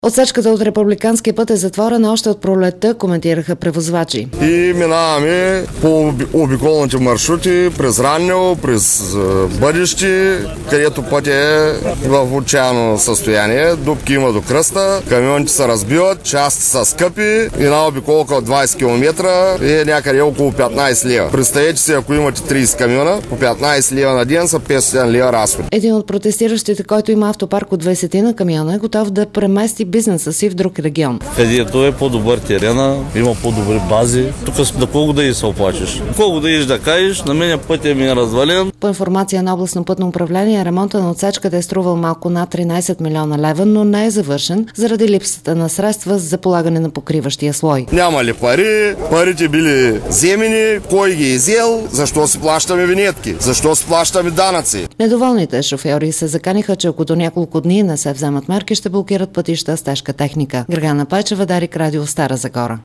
Отсечката от републиканския път е затворена още от пролетта, коментираха превозвачи. И минаваме по обиколните маршрути, през Ранево, през Бъдещи, където път е в отчаяно състояние. Дупки има до кръста, камионите се разбиват, части са скъпи. Една обиколка от 20 км е някъде около 15 лева. Представете си, ако имате 30 камиона, по 15 лева на ден са 500 лева разходи. Един от протестиращите, който има автопарк от 20 на камиона, е готов да премести бизнеса си в друг регион. Където е по-добър терена, има по-добри бази. Тук на колко да и се оплачеш. Колко да иш да кажеш, на мен пътя ми е развален. По информация на областно пътно управление, ремонта на отсечката е струвал малко над 13 милиона лева, но не е завършен заради липсата на средства за полагане на покриващия слой. Няма ли пари? Парите били вземени, кой ги е взел? Защо си плащаме винетки? Защо си плащаме данъци? Недоволните шофьори се заканиха, че ако до няколко дни не се вземат мерки, ще блокират пътища с тежка техника. Гергана Пайчева, Дарик Радио, Стара Загора.